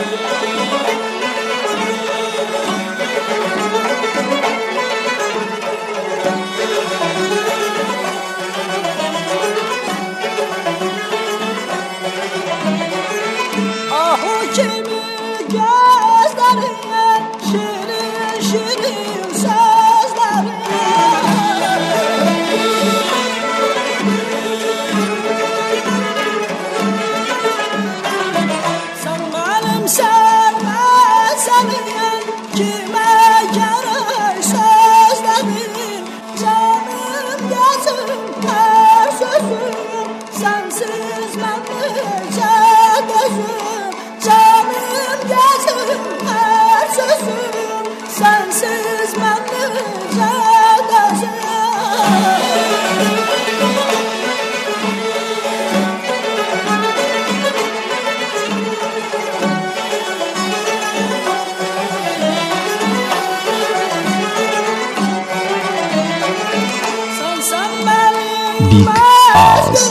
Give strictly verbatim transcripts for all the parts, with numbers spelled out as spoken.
Big Ağız.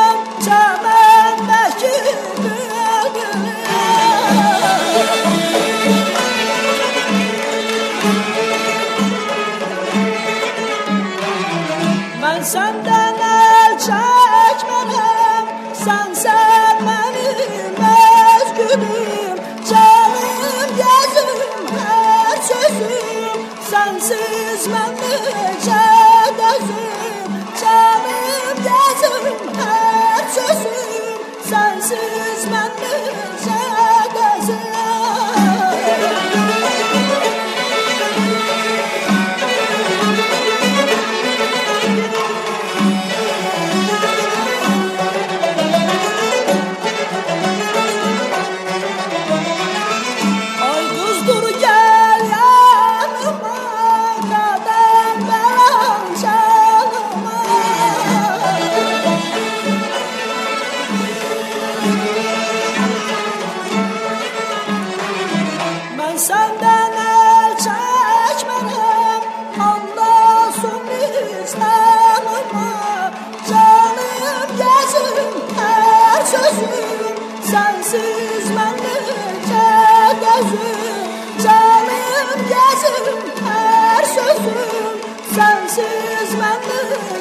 Ben senden el çekmedim, sen sen benim özgürüm, canım gözüm her sözüm, sensiz ben nece gözüm, canım gözüm her sözüm, sensiz ben nece gözüm. Senden el çekmedim, andolsun İslam'ıma, canım gözüm her sözüm, sensiz ben nece gözüm, canım gözüm her sözüm, sensiz ben nece